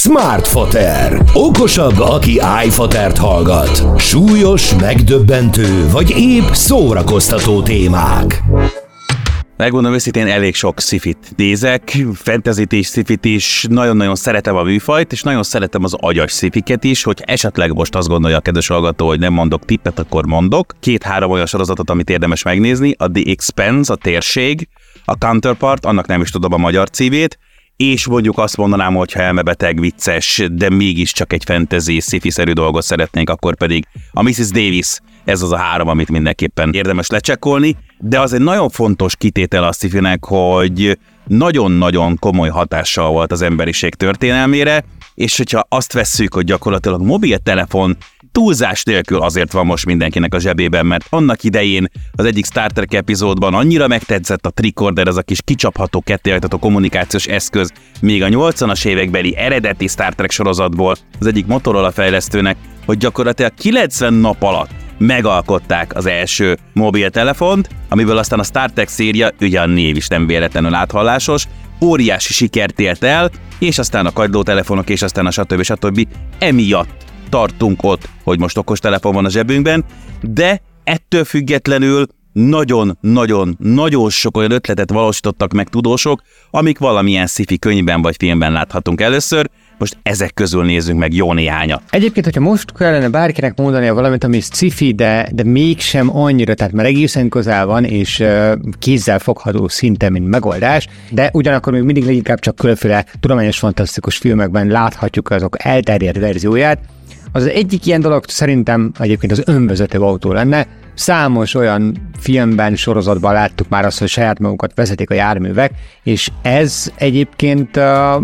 Smartfoter. Okosabb, aki iFotert hallgat. Súlyos, megdöbbentő, vagy épp szórakoztató témák. Megmondom őszintén, elég sok sci-fit nézek, fantasyt is, sci-fit is, nagyon-nagyon szeretem a műfajt, és nagyon szeretem az agyas sci-fiket is, hogy esetleg most azt gondolja a kedves hallgató, hogy nem mondok tippet, akkor mondok. 2-3 olyan sorozatot, amit érdemes megnézni, a The Expanse, a Térség, a Counterpart, annak nem is tudom a magyar címét, és mondjuk azt mondanám, hogy ha elmebeteg, vicces, de mégiscsak egy fantasy, sci-fi-szerű dolgot szeretnénk, akkor pedig a Mrs. Davis, ez az a 3, amit mindenképpen érdemes lecsekkolni, de az egy nagyon fontos kitétel a sci-finek, hogy nagyon-nagyon komoly hatással volt az emberiség történelmére, és hogyha azt vesszük, hogy gyakorlatilag mobiltelefon túlzás nélkül azért van most mindenkinek a zsebében, mert annak idején az egyik Star Trek epizódban annyira megtetszett a tricorder, ez a kis kicsapható kettéajtató kommunikációs eszköz, még a 80-as évekbeli eredeti Star Trek sorozatból az egyik Motorola fejlesztőnek, hogy gyakorlatilag 90 nap alatt megalkották az első mobiltelefont, amiből aztán a Star Trek széria, ugye a név is nem véletlenül áthallásos, óriási sikert ért el, és aztán a kagylótelefonok, és aztán a stb. Emiatt tartunk ott, hogy most okostelefon van a zsebünkben, de ettől függetlenül nagyon-nagyon sok olyan ötletet valósítottak meg tudósok, amik valamilyen sci-fi könyvben vagy filmben láthatunk először. Most ezek közül nézzünk meg jó néhányat. Egyébként, hogyha most kellene bárkinek mondania valamit, ami sci-fi, de mégsem annyira, tehát már egészen közel van, és kézzel fogható szinten, mint megoldás, de ugyanakkor még mindig leginkább csak különféle tudományos fantasztikus filmekben láthatjuk azok elterjedt verzióját. Az egyik ilyen dolog szerintem egyébként az önvezető autó lenne. Számos olyan filmben, sorozatban láttuk már azt, hogy saját magukat vezetik a járművek, és ez egyébként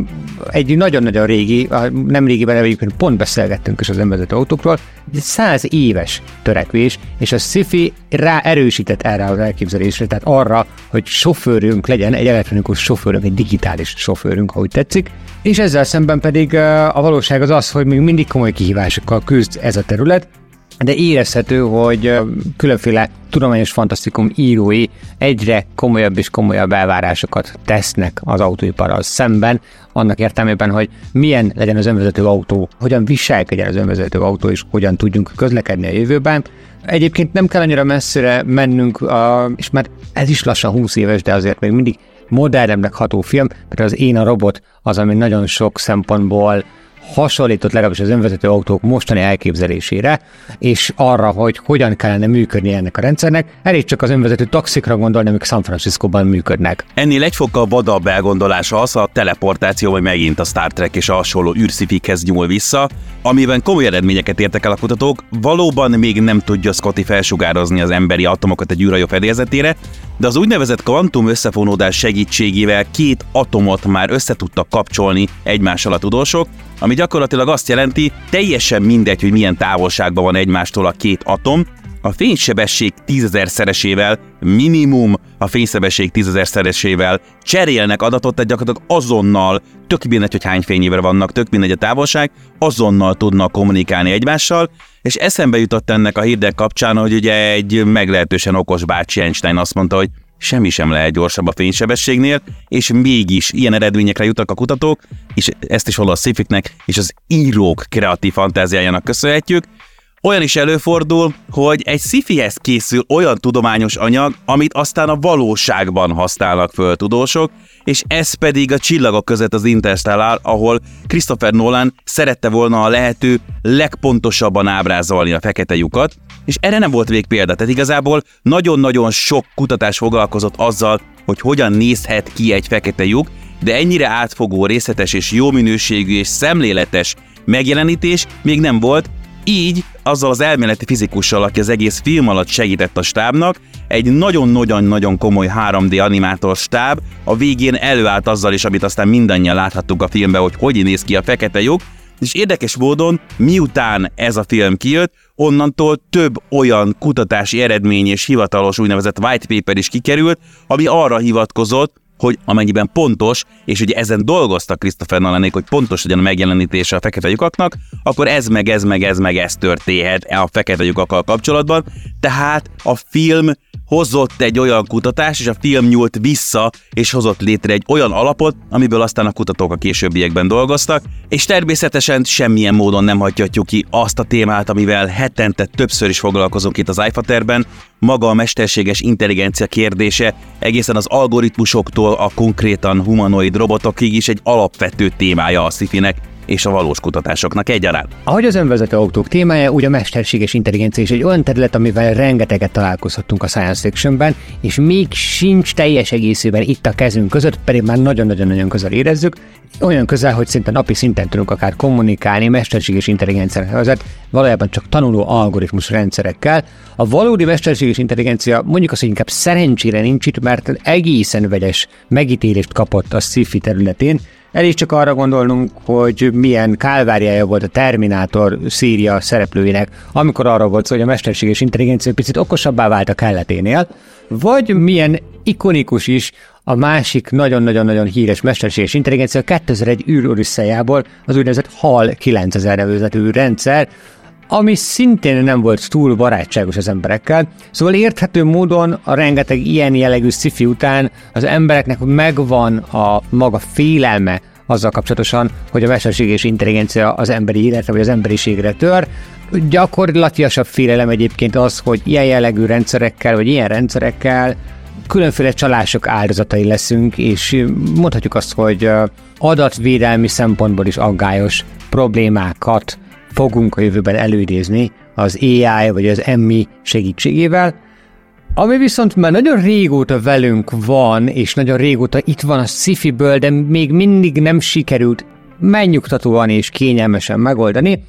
egy nagyon-nagyon régi, nem régiben egyébként pont beszélgettünk is az önvezető autókról, egy 100 éves törekvés, és a sci-fi erősített erre az elképzelésre, tehát arra, hogy sofőrünk legyen, egy elektronikus sofőrünk, egy digitális sofőrünk, ha úgy tetszik, és ezzel szemben pedig a valóság az, hogy még mindig komoly kihívásokkal küzd ez a terület, de érezhető, hogy különféle tudományos fantasztikum írói egyre komolyabb és komolyabb elvárásokat tesznek az autóiparral szemben, annak értelmében, hogy milyen legyen az önvezető autó, hogyan viselkedjen az önvezető autó, és hogyan tudjunk közlekedni a jövőben. Egyébként nem kell annyira messzire mennünk, és már ez is lassan 20 éves, de azért még mindig modernebbnek ható film, mert az Én a robot az, ami nagyon sok szempontból hasonlított legalábbis az önvezető autók mostani elképzelésére, és arra, hogy hogyan kellene működni ennek a rendszernek. Elég csak az önvezető taxikra gondolni, amik San Franciscóban működnek. Ennél egy fokkal vadabb elgondolása az a teleportáció, vagy megint a Star Trek és a hasonló űrszifikhez nyúl vissza, amiben komoly eredményeket értek el a kutatók. Valóban még nem tudja Scotty felsugározni az emberi atomokat egy űrhajó fedélzetére, de az úgynevezett kvantum összefonódás segítségével 2 atomot már összetudtak kapcsolni egymással a tudósok, ami gyakorlatilag azt jelenti, teljesen mindegy, hogy milyen távolságban van egymástól a 2 atom, a fénysebesség 10.000-szeresével, minimum a fénysebesség 10.000-szeresével cserélnek adatot, tehát gyakorlatilag azonnal, tök mindegy, hogy hány fényévre vannak, tök mindegy a távolság, azonnal tudnak kommunikálni egymással, és eszembe jutott ennek a hírdek kapcsán, hogy ugye egy meglehetősen okos bácsi Einstein azt mondta, hogy semmi sem lehet gyorsabb a fénysebességnél, és mégis ilyen eredményekre jutnak a kutatók, és ezt is hol a sci-fiknek és az írók kreatív fantáziájának köszönhetjük. Olyan is előfordul, hogy egy sci-fihez készül olyan tudományos anyag, amit aztán a valóságban használnak föl tudósok, és ez pedig a Csillagok között az Interstellar, ahol Christopher Nolan szerette volna a lehető legpontosabban ábrázolni a fekete lyukat, és erre nem volt végpélda, tehát igazából nagyon-nagyon sok kutatás foglalkozott azzal, hogy hogyan nézhet ki egy fekete lyuk, de ennyire átfogó, részletes és jó minőségű és szemléletes megjelenítés még nem volt. Így azzal az elméleti fizikussal, aki az egész film alatt segített a stábnak, egy nagyon-nagyon komoly 3D animátor stáb a végén előállt azzal is, amit aztán mindannyian láthattuk a filmben, hogy néz ki a fekete lyuk, és érdekes módon, miután ez a film kijött, onnantól több olyan kutatási eredmény és hivatalos úgynevezett white paper is kikerült, ami arra hivatkozott, hogy amennyiben pontos, és ugye ezen dolgoztak Christopher Nolanék, hogy pontos legyen a megjelenítése a fekete lyukaknak, akkor ez történhet a fekete lyukakkal kapcsolatban. Tehát a film hozott egy olyan kutatás, és a film nyúlt vissza, és hozott létre egy olyan alapot, amiből aztán a kutatók a későbbiekben dolgoztak, és természetesen semmilyen módon nem hagyhatjuk ki azt a témát, amivel hetente többször is foglalkozunk itt az iFaterben, maga a mesterséges intelligencia kérdése, egészen az algoritmusoktól a konkrétan humanoid robotokig is egy alapvető témája a sci-finek és a valós kutatásoknak egyaránt. Ahogy az önvezető autók témája, úgy a mesterséges intelligencia is egy olyan terület, amivel rengeteget találkozhattunk a science fictionben, és még sincs teljes egészében itt a kezünk között, pedig már nagyon-nagyon közel érezzük, olyan közel, hogy szinte napi szinten tudunk akár kommunikálni mesterséges intelligenciának nevezett, valójában csak tanuló algoritmus rendszerekkel. A valódi mesterséges intelligencia mondjuk azt, hogy inkább szerencsére nincs itt, mert egészen vegyes megítélést kapott a sci-fi területén. Elég csak arra gondolnunk, hogy milyen kálváriája volt a Terminátor széria szereplőinek, amikor arra volt szó, hogy a mesterséges intelligencia picit okosabbá vált a kelleténél, vagy milyen ikonikus is a másik nagyon-nagyon-nagyon híres mesterséges intelligencia 2001 űrodüsszejából, az úgynevezett HAL 9000 nevezetű rendszer, ami szintén nem volt túl barátságos az emberekkel. Szóval érthető módon a rengeteg ilyen jellegű sci-fi után az embereknek megvan a maga félelme azzal kapcsolatosan, hogy a mesterséges intelligencia az emberi életre vagy az emberiségre tör. Gyakorlatilasabb félelem egyébként az, hogy ilyen jellegű rendszerekkel vagy ilyen rendszerekkel különféle csalások áldozatai leszünk, és mondhatjuk azt, hogy adatvédelmi szempontból is aggályos problémákat fogunk a jövőben előidézni az AI vagy az MI segítségével, ami viszont már nagyon régóta velünk van, és nagyon régóta itt van a sci-fiből, de még mindig nem sikerült megnyugtatóan és kényelmesen megoldani,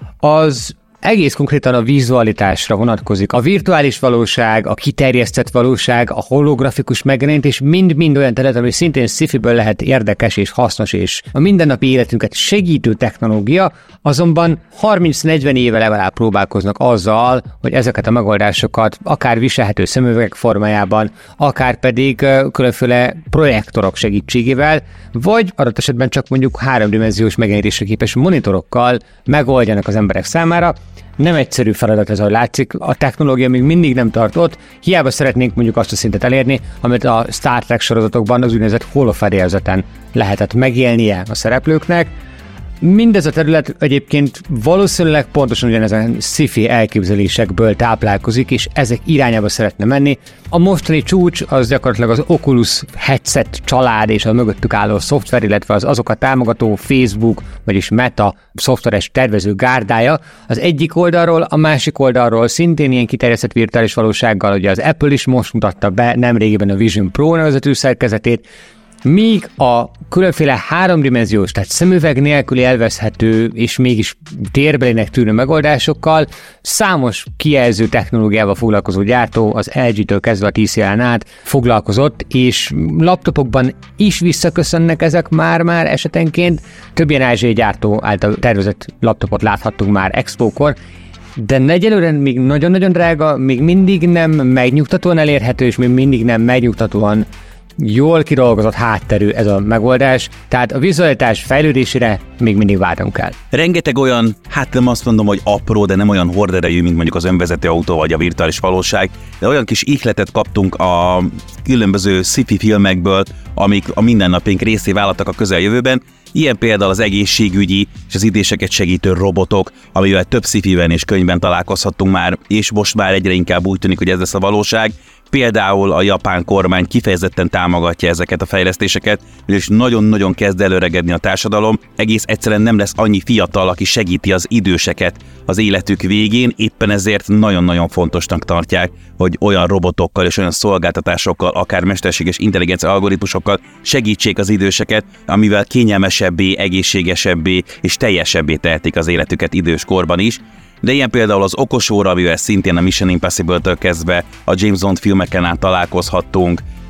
az egész konkrétan a vizualitásra vonatkozik. A virtuális valóság, a kiterjesztett valóság, a holografikus megjelenítés mind-mind olyan terület, ami szintén sci-fiből lehet érdekes és hasznos, és a mindennapi életünket segítő technológia, azonban 30-40 éve legalább próbálkoznak azzal, hogy ezeket a megoldásokat akár viselhető szemüvegek formájában, akár pedig különféle projektorok segítségével, vagy adott esetben csak mondjuk 3-dimenziós megjelenítésre képes monitorokkal megoldjanak az emberek számára. Nem egyszerű feladat ez, ahogy látszik, a technológia még mindig nem tart ott, hiába szeretnénk mondjuk azt a szintet elérni, amit a Star Trek sorozatokban az úgynevezett holofedélzeten lehetett megélnie a szereplőknek. Mindez a terület egyébként valószínűleg pontosan ugyanezen sci-fi elképzelésekből táplálkozik, és ezek irányába szeretne menni. A mostani csúcs az gyakorlatilag az Oculus headset család és a mögöttük álló szoftver, illetve az azokat támogató Facebook, vagyis Meta szoftveres tervező gárdája. Az egyik oldalról, a másik oldalról szintén ilyen kiterjesztett virtuális valósággal, ugye az Apple is most mutatta be nemrégiben a Vision Pro nevezetű szerkezetét, míg a különféle 3-dimenziós, tehát szemüveg nélküli elveszhető és mégis térbelének tűnő megoldásokkal számos kijelző technológiával foglalkozó gyártó, az LG-től kezdve a TCL-n át foglalkozott, és laptopokban is visszaköszönnek ezek már esetenként. Több ilyen ázsiai gyártó által tervezett laptopot láthattunk már expókor, de egyelőre még nagyon-nagyon drága, még mindig nem megnyugtatóan elérhető, és még mindig nem megnyugtatóan jól kidolgozott hátterű ez a megoldás, tehát a vizualitás fejlődésére még mindig várnunk kell. Rengeteg olyan, hát nem azt mondom, hogy apró, de nem olyan horderejű, mint mondjuk az önvezető autó vagy a virtuális valóság, de olyan kis ihletet kaptunk a különböző sci-fi filmekből, amik a mindennapjaink részé váltak a közeljövőben. Ilyen például az egészségügyi és az idéseket segítő robotok, amivel több sci-fiben és könyvben találkozhattunk már, és most már egyre inkább úgy tűnik, hogy ez lesz a valóság. Például a japán kormány kifejezetten támogatja ezeket a fejlesztéseket, és nagyon-nagyon kezd előregedni a társadalom, egész egyszerűen nem lesz annyi fiatal, aki segíti az időseket az életük végén, éppen ezért nagyon-nagyon fontosnak tartják, hogy olyan robotokkal és olyan szolgáltatásokkal, akár mesterséges intelligencia algoritmusokkal segítsék az időseket, amivel kényelmesebbé, egészségesebbé és teljesebbé tehetik az életüket időskorban is. De ilyen például az okosóra, amivel szintén a Mission Impossible-től kezdve a James Bond filmeken át találkozhattunk,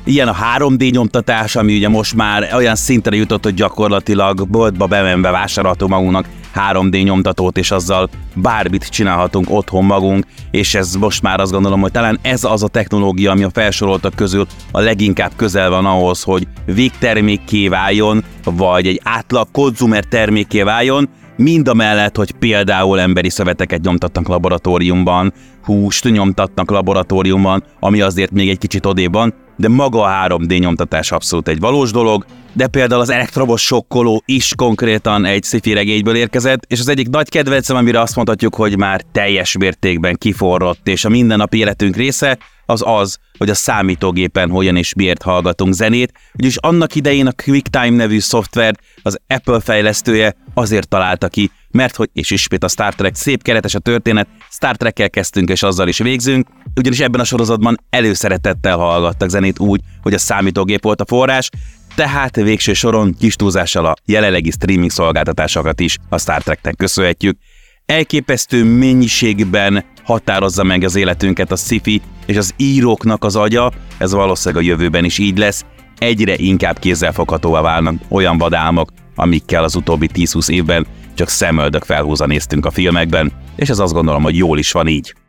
Ilyen a 3D nyomtatás, ami ugye most már olyan szintre jutott, hogy gyakorlatilag boltba bemenve vásárolhatunk magunknak 3D nyomtatót, és azzal bármit csinálhatunk otthon magunk, és ez most már azt gondolom, hogy talán ez az a technológia, ami a felsoroltak közül a leginkább közel van ahhoz, hogy végtermékké váljon, vagy egy átlag konzumer termékké váljon, mind a mellett, hogy például emberi szöveteket nyomtatnak laboratóriumban, húst nyomtatnak laboratóriumban, ami azért még egy kicsit odébb van, de maga a 3D nyomtatás abszolút egy valós dolog, de például az elektromos sokkoló is konkrétan egy sci-fi regényből érkezett, és az egyik nagy kedvencem, amire azt mondhatjuk, hogy már teljes mértékben kiforrott, és a mindennapi életünk része, az, hogy a számítógépen hogyan és miért hallgatunk zenét, ugyanis annak idején a QuickTime nevű szoftver az Apple fejlesztője azért találta ki, mert hogy, és ismét a Star Trek, szép keretes a történet, Star Trekkel kezdtünk és azzal is végzünk, ugyanis ebben a sorozatban előszeretettel hallgattak zenét úgy, hogy a számítógép volt a forrás, tehát végső soron kis túlzással a jelenlegi streaming szolgáltatásokat is a Star Treknek köszönhetjük. Elképesztő mennyiségben határozza meg az életünket a sci-fi, és az íróknak az agya, ez valószínűleg a jövőben is így lesz, egyre inkább kézzelfoghatóvá válnak olyan vadálmok, amikkel az utóbbi 10-20 évben csak szemöldök felhúzva néztünk a filmekben, és ez azt gondolom, hogy jól is van így.